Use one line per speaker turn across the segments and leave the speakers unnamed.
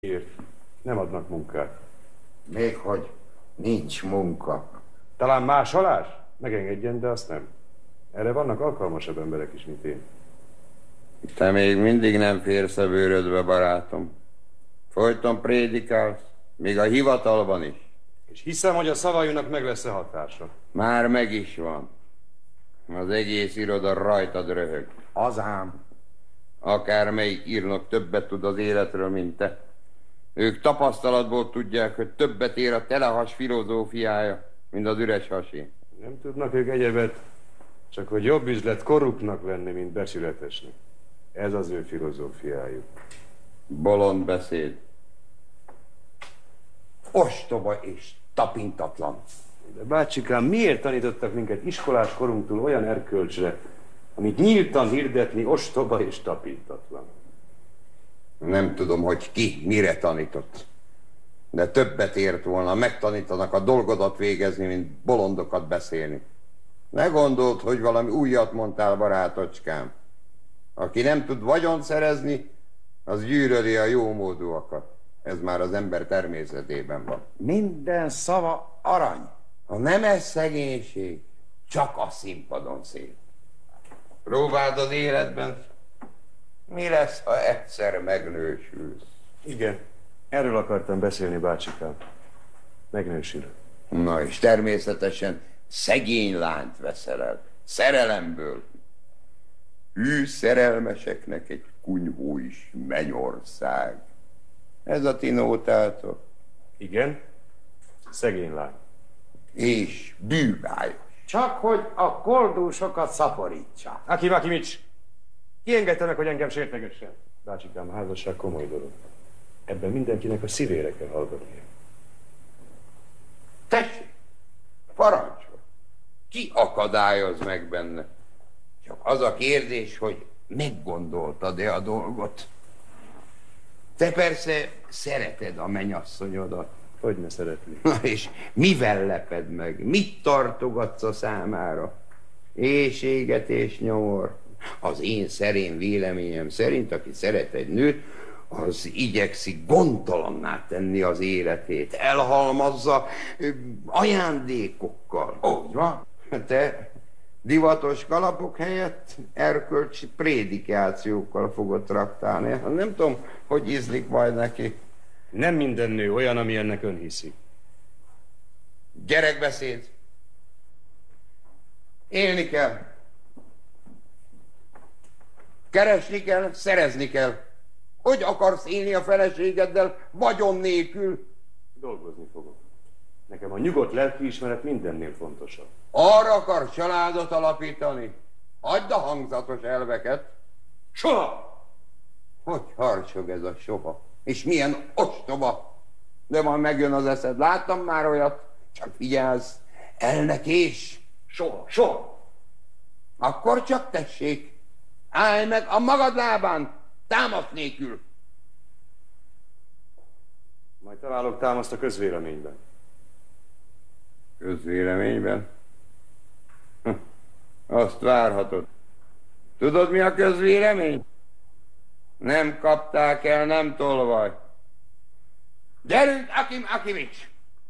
Miért? Nem adnak munkát.
Még hogy nincs munka.
Talán másolás? Megengedjen, de azt nem. Erre vannak alkalmasabb emberek is, mint én.
Te még mindig nem férsz a bőrödbe, barátom. Folyton prédikálsz, még a hivatalban is.
És hiszem, hogy a szavainak meg lesz a hatása.
Már meg is van. Az egész iroda rajtad röhög. Az ám. Akármelyik írnok többet tud az életről, mint te. Ők tapasztalatból tudják, hogy többet ér a telehas filozófiája, mint az üres hasé.
Nem tudnak ők egyebet, csak hogy jobb üzlet korruptnak lenni, mint becsületesnek. Ez az ő filozófiájuk.
Bolond beszéd. Ostoba és tapintatlan.
De bácsikám, miért tanítottak minket iskolás korunktól olyan erkölcsre, amit nyíltan hirdetni ostoba és tapintatlan?
Nem tudom, hogy ki mire tanított. De többet ért volna, megtanítanak a dolgodat végezni, mint bolondokat beszélni. Ne gondold, hogy valami újat mondtál, barátocskám. Aki nem tud vagyont szerezni, az gyűlöli a jómódúakat. Ez már az ember természetében van.
Minden szava arany.
Ha nem ez szegénység, csak a színpadon szép. Próbáld az életben, mi lesz, ha egyszer megnősülsz?
Igen, erről akartam beszélni, bácsikám. Megnősülök.
Na és természetesen szegény lányt veszel el. Szerelemből. Ő szerelmeseknek egy kunyhó is mennyország. Ez a ti nótátok.
Igen, szegény lány.
És bűvályos.
Csak hogy a koldúsokat szaporítsa.
Akimics, kiengedte meg, hogy engem sértegessen? Bácsikám, a házasság komoly dolog. Ebben mindenkinek a szívére kell hallgatnia.
Tessék, parancsol. Ki akadályoz meg benne? Csak az a kérdés, hogy meggondoltad-e a dolgot? Te persze szereted a mennyasszonyodat.
Hogy ne szeretni?
Na és mivel leped meg? Mit tartogatsz a számára? Éhséget és nyomor. Az én szerény véleményem szerint, aki szeret egy nőt, az igyekszik gondtalanná tenni az életét. Elhalmazza ajándékokkal. Úgy van. Te divatos kalapok helyett erkölcsi prédikációkkal fogod traktálni. Nem tudom, hogy ízlik majd neki.
Nem minden nő olyan, ami ennek ön hiszi.
Gyerekbeszéd. Élni kell. Keresni kell, szerezni kell. Hogy akarsz élni a feleségeddel vagyon nélkül?
Dolgozni fogok. Nekem a nyugodt lelkiismeret mindennél fontosabb.
Arra akar családot alapítani? Hagyd a hangzatos elveket.
Soha!
Hogy harcsog ez a soha? És milyen ostoba! De majd megjön az eszed. Láttam már olyat. Csak vigyázz, elnekés.
Soha, soha!
Akkor csak tessék. Állj meg a magad lábán, támasz nélkül.
Majd találok támaszt a közvéleményben.
Közvéleményben? Azt várhatod. Tudod, mi a közvélemény? Nem kapták el, nem tolvaj. Gyerünk, Akimics!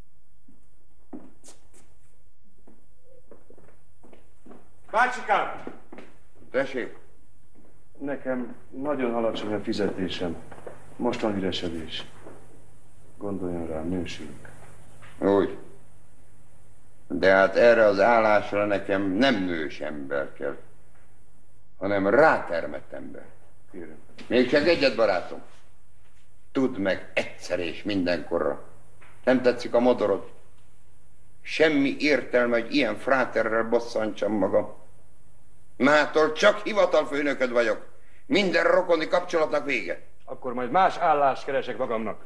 Bácsikám!
Tessék.
Nekem nagyon alacsony a fizetésem. Most van üresedés. Gondoljon rám, nősülök.
Úgy. De hát erre az állásra nekem nem nős ember kell, hanem rátermett ember.
Kérem.
Még csak egyet, barátom. Tudd meg egyszer és mindenkorra. Nem tetszik a modorod? Semmi értelme, hogy ilyen fráterrel bosszantsam magam. Mától csak hivatalfőnököd vagyok. Minden rokoni kapcsolatnak vége.
Akkor majd más állást keresek magamnak.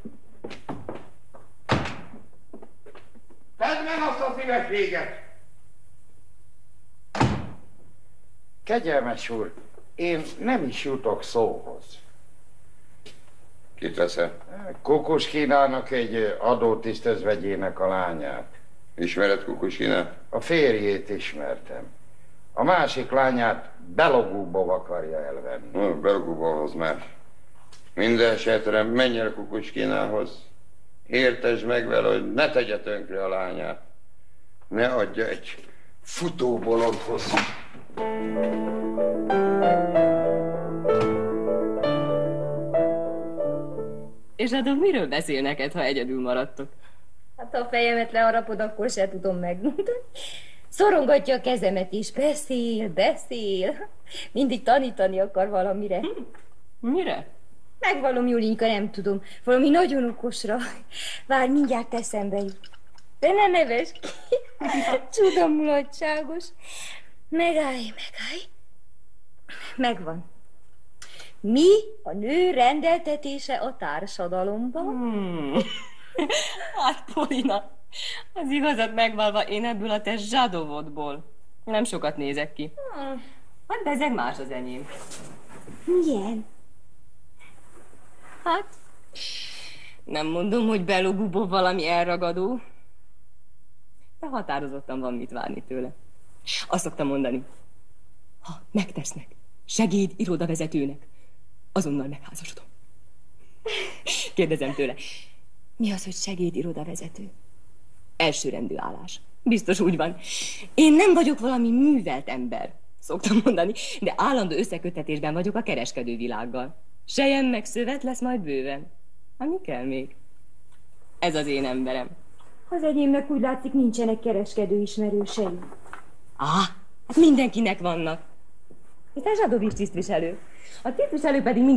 Tedd meg azt a szívességet!
Kegyelmes úr, én nem is jutok szóhoz.
Kit veszel?
Kukuskinának egy adótisztezvegyének a lányát.
Ismered Kukusinát?
A férjét ismertem. A másik lányát Belogúból akarja elvenni.
Belogúból az más. Minden esetre menj el Kukucskinához. Értesd meg vele, hogy ne tegye tönkre a lányát. Ne adja egy futóbolondhoz.
És hát miről beszél neked, ha egyedül maradtok?
Hát ha a fejemet leharapod, akkor se tudom megmondani. Szorongatja a kezemet is. Beszél. Mindig tanítani akar valamire.
Mire?
Megvallom, Julinka, nem tudom. Valami nagyon okosra. Várj, mindjárt eszembe jut. De ne neves ki. Csuda mulatságos. Megállj. Megvan. Mi a nő rendeltetése a társadalomban?
Hát, Polina, az igazat megvalva én ebből a te zsadovodból nem sokat nézek ki. Hát bezeg más az enyém.
Milyen?
Hát, nem mondom, hogy Belobubov valami elragadó, de határozottan van mit várni tőle. Azt szoktam mondani, ha megtesznek segéd irodavezetőnek, azonnal megházasodom. Kérdezem tőle, mi az, hogy segéd irodavezető? Elsőrendű állás. Biztos úgy van. Én nem vagyok valami művelt ember, szoktam mondani, de állandó összeköttetésben vagyok a kereskedő világgal. Sejem meg szövet lesz majd bőven. Hát mi kell még? Ez az én emberem.
Az enyémnek úgy látszik, nincsenek kereskedő ismerősei.
Hát mindenkinek vannak. Itt a Zsadovics tisztviselő. A tisztviselő pedig